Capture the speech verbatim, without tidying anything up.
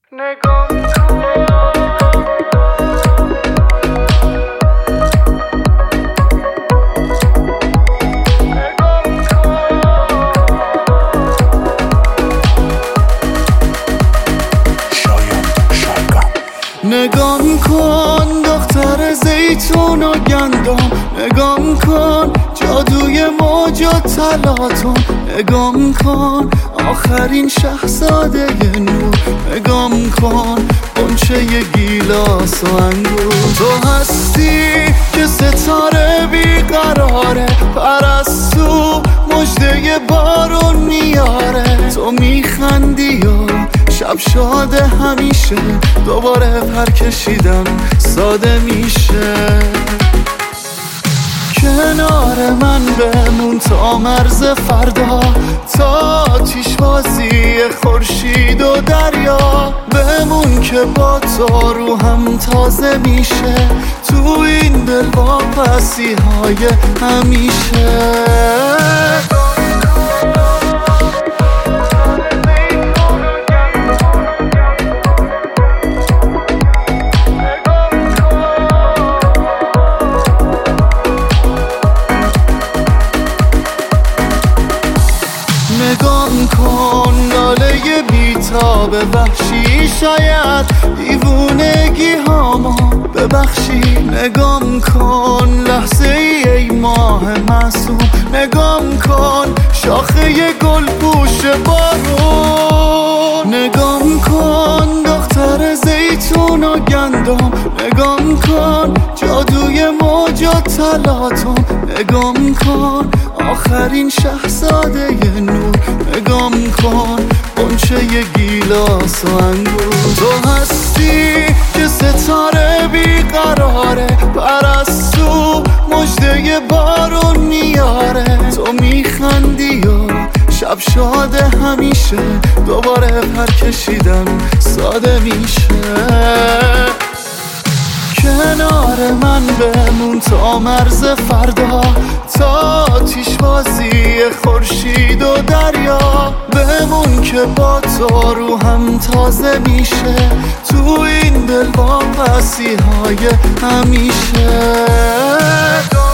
نگاه نگاه کن دختر زیتون و گندم، نگاه کن جادوی موج و تلاطم، نگاه کن آخرین شهزاده نور، نگاه کن غنچه گیلاس و انگور. تو هستی که ستاره بیقراره، پرستو مژده بارون میاره. تو میخندی و شب شاده همیشه، دوباره پر کشیدم ساده میشه. کنار من بمون تا مرز فردا، تا آتیش بازی خورشید و دریا. بمون که با تو روحم تازه میشه، تو این دل واپسی های همیشه. نگاه کن لاله بیتاب وحشی، شاید دیوونگی هامو ببخشی. نگاه کن لحظه ای, ای ماه معصوم، نگاه کن شاخه گل پوش بارون. نگاه کن دختر زیتون و گندم، نگاه کن جادوی موج و تلاطم، نگاه کن آخرین شهزاده نور، نگاه کن غنچه گیلاس و انگور. تو هستی که ستاره بیقراره، پرستو مژده بارون میاره. تو میخندی و شب شاده همیشه، دوباره پر کشیدم ساده میشه. کنار من بمون تا مرز فردا، تا آتیش بازی خورشید و دریا. بمون که با تو روحم تازه میشه، تو این دل واپسی های همیشه.